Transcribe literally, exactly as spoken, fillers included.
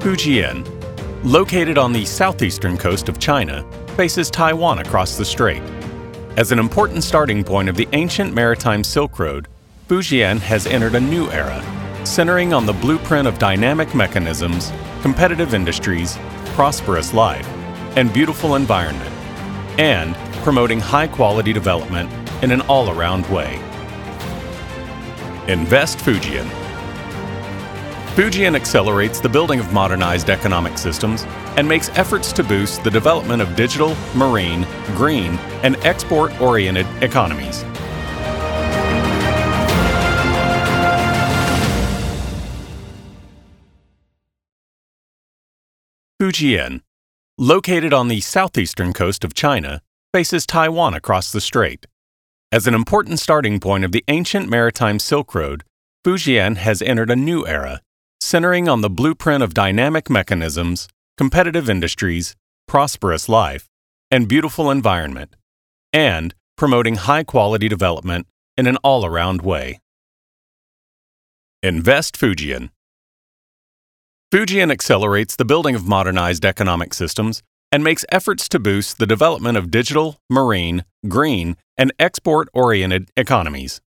Fujian, located on the southeastern coast of China, faces Taiwan across the strait. As an important starting point of the ancient maritime Silk Road, Fujian has entered a new era, centering on the blueprint of dynamic mechanisms, competitive industries, prosperous life, and beautiful environment, and promoting high-quality development in an all-around way. Invest Fujian. Fujian accelerates the building of modernized economic systems and makes efforts to boost the development of digital, marine, green, and export-oriented economies. Fujian, located on the southeastern coast of China, faces Taiwan across the strait. As an important starting point of the ancient maritime Silk Road, Fujian has entered a new era, centering on the blueprint of dynamic mechanisms, competitive industries, prosperous life, and beautiful environment, and promoting high-quality development in an all-around way. Invest Fujian. Fujian accelerates the building of modernized economic systems and makes efforts to boost the development of digital, marine, green, and export-oriented economies.